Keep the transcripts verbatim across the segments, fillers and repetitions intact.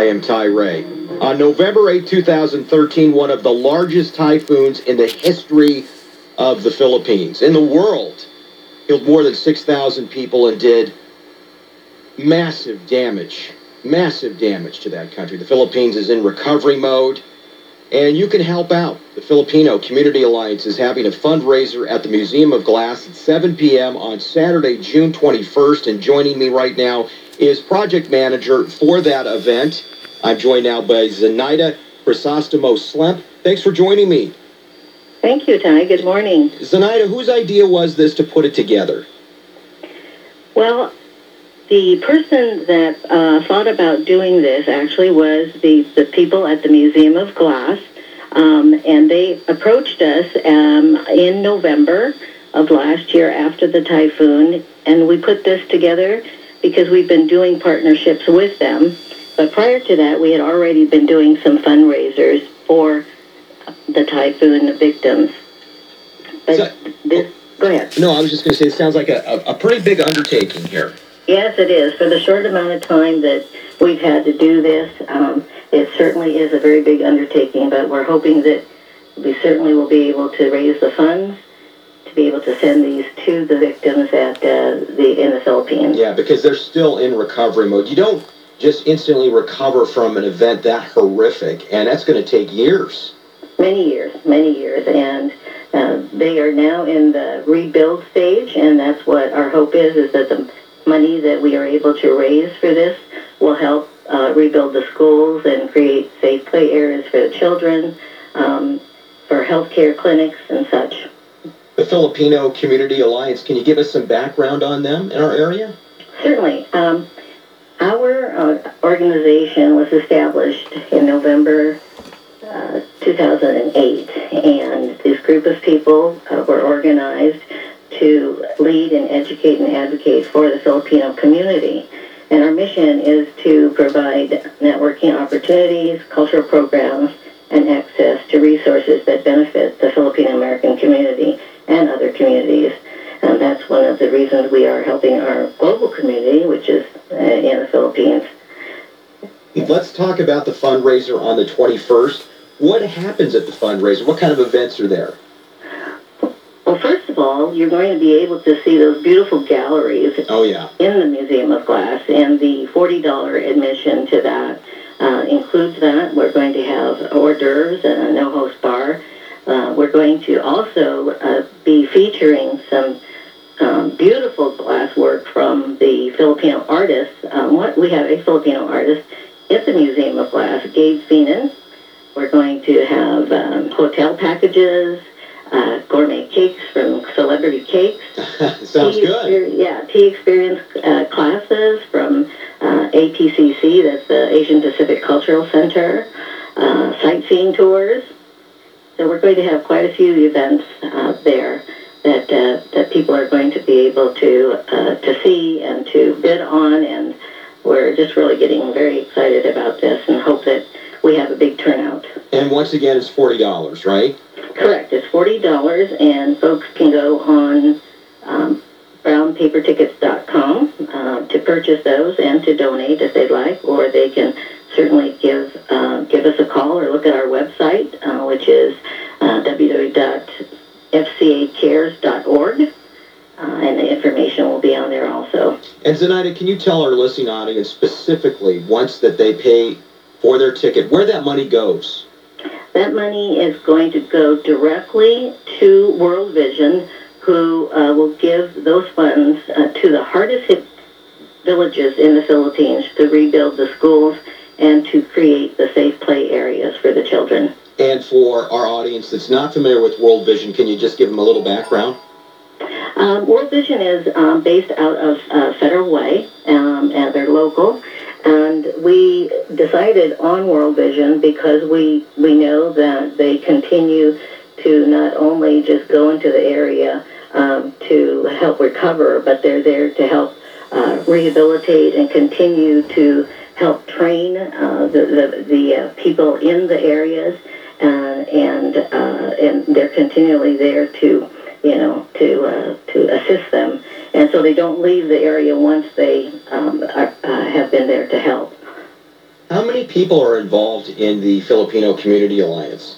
I am Ty Ray. On November eighth, two thousand thirteen, one of the largest typhoons in the history of the Philippines, in the world, killed more than six thousand people and did massive damage, massive damage to that country. The Philippines is in recovery mode, and you can help out. The Filipino Community Alliance is having a fundraiser at the Museum of Glass at seven p.m. on Saturday, June twenty-first, and joining me right now is project manager for that event. I'm joined now by Zenaida Crisostomo-Slemp. Thanks for joining me. Thank you, Ty. Good morning. Zenaida, whose idea was this to put it together? Well, the person that uh, thought about doing this actually was the, the people at the Museum of Glass, um, and they approached us um, in November of last year after the typhoon, and we put this together because we've been doing partnerships with them. But prior to that, we had already been doing some fundraisers for the typhoon victims. But So, this, go ahead. No, I was just going to say, it sounds like a, a, a pretty big undertaking here. Yes, it is. For the short amount of time that we've had to do this, um, it certainly is a very big undertaking, but we're hoping that we certainly will be able to raise the funds to be able to send these to the victims at uh, the in the Philippines. Yeah, because they're still in recovery mode. You don't just instantly recover from an event that horrific, and that's going to take years. Many years, many years, and uh, they are now in the rebuild stage, and that's what our hope is, is that the money that we are able to raise for this will help uh, rebuild the schools and create safe play areas for the children, um, for healthcare clinics and such. The Filipino Community Alliance, can you give us some background on them in our area? Certainly. Um, our uh, organization was established in November uh, two thousand eight, and this group of people uh, were organized to lead and educate and advocate for the Filipino community. And our mission is to provide networking opportunities, cultural programs, and access to resources that benefit the Filipino American community and other communities. And that's one of the reasons we are helping our global community, which is uh, in the Philippines. Let's talk about the fundraiser on the twenty-first. What happens at the fundraiser? What kind of events are there? Well, first of all, you're going to be able to see those beautiful galleries Oh, yeah. in the Museum of Glass, and the forty dollars admission to that uh, includes that. We're going to have hors d'oeuvres and a no-host bar. Uh, we're going to also uh, be featuring some um, beautiful glass work from the Filipino artists. Um, what, we have a Filipino artist at the Museum of Glass, Gabe Feenan. We're going to have um, hotel packages, uh, gourmet cakes from Celebrity Cakes. Sounds tea good. Exper- yeah, tea experience uh, classes from uh, A P C C, that's the Asian Pacific Cultural Center, uh, sightseeing tours. So we're going to have quite a few events uh, there that uh, that people are going to be able to uh, to see and to bid on, and we're just really getting very excited about this and hope that we have a big turnout. And once again, it's forty dollars, right? Correct. It's forty dollars, and folks can go on um, brown paper tickets dot com uh, to purchase those and to donate if they'd like, or they can certainly give uh, give us a call or look at our website, uh, which is uh, w w w dot f c a cares dot org, uh, and the information will be on there also. And Zenaida, can you tell our listening audience specifically, once that they pay for their ticket, where that money goes? That money is going to go directly to World Vision, who uh, will give those funds uh, to the hardest hit villages in the Philippines to rebuild the schools and to create the safe play areas for the children. And for our audience that's not familiar with World Vision, can you just give them a little background? Um, World Vision is um, based out of uh, Federal Way, um, and they're local. And we decided on World Vision because we, we know that they continue to not only just go into the area um, to help recover, but they're there to help uh, rehabilitate and continue to help train uh, the, the, the uh, people in the areas, uh, and, uh, and they're continually there to you know, to uh, to assist them, and so they don't leave the area once they um, are, uh, have been there to help. How many people are involved in the Filipino Community Alliance?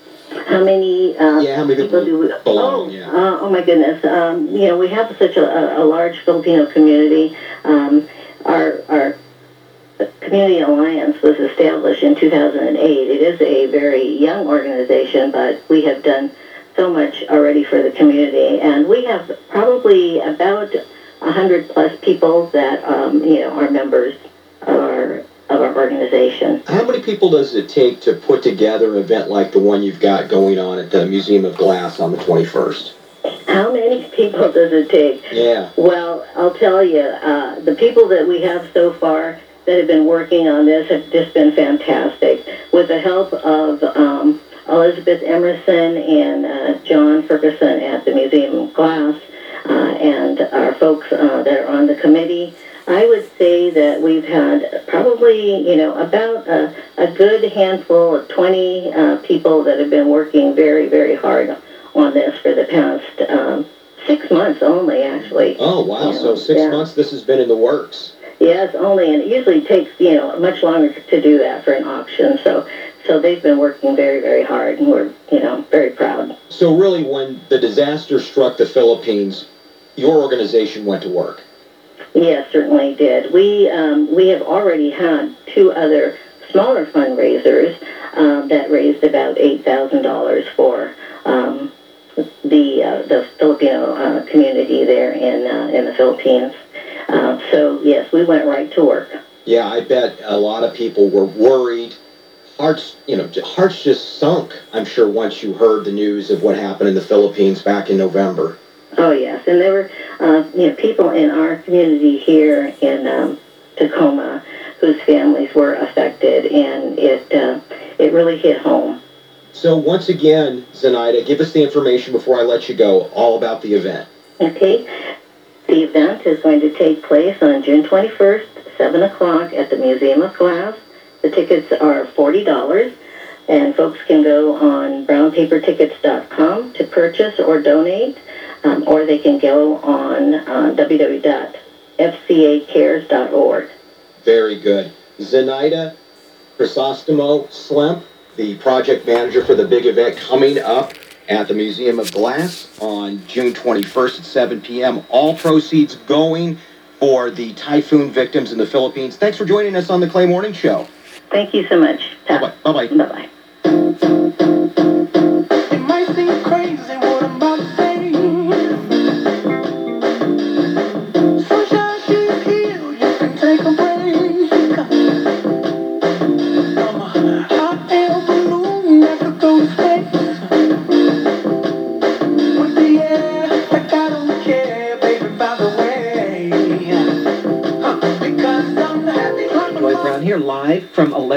How many, uh, Yeah, how many people do we, belong, oh, yeah. uh, oh my goodness, um, you know, we have such a, a large Filipino community. Um, our, our Community Alliance was established in two thousand eight. It is a very young organization, but we have done so much already for the community, and we have probably about a hundred plus people that, um, you know, are members of our of our organization. How many people does it take to put together an event like the one you've got going on at the Museum of Glass on the twenty-first? How many people does it take? Yeah. Well, I'll tell you, uh, the people that we have so far that have been working on this have just been fantastic. With the help of um, Elizabeth Emerson and uh, John Ferguson at the Museum of Glass, uh, and our folks uh, that are on the committee, I would say that we've had probably, you know, about a, a good handful of twenty uh, people that have been working very, very hard on this for the past um, six months only, actually. Oh, wow. You know, so six yeah. months this has been in the works. Yes, only, and it usually takes, you know, much longer to do that for an auction. So, so they've been working very, very hard, and we're, you know, very proud. So really, when the disaster struck the Philippines, your organization went to work. Yes, certainly did. We um, we have already had two other smaller fundraisers um, that raised about eight thousand dollars for um, the uh, the Filipino uh, community there in uh, in the Philippines. Uh, so yes, we went right to work. Yeah, I bet a lot of people were worried. Hearts, you know, hearts just sunk, I'm sure, once you heard the news of what happened in the Philippines back in November. Oh yes, and there were uh, you know, people in our community here in um, Tacoma whose families were affected, and it uh, it really hit home. So once again, Zenaida, give us the information before I let you go, all about the event. Okay. The event is going to take place on June twenty-first, seven o'clock at the Museum of Glass. The tickets are forty dollars, and folks can go on brown paper tickets dot com to purchase or donate, um, or they can go on uh, w w w dot f c a cares dot org. Very good. Zenaida Crisostomo Slemp, the project manager for the big event coming up at the Museum of Glass on June twenty-first at seven p.m. All proceeds going for the typhoon victims in the Philippines. Thanks for joining us on the Clay Morning Show. Thank you so much. Bye-bye. Bye-bye. Bye-bye. It might seem crazy what I'm about to say. Sunshine, she's here, you can take a break. I'm a hot air balloon that could go to space. With the air, like I don't care, baby, by the way. Huh, because I'm happy. Joy Brown here, live from eleven.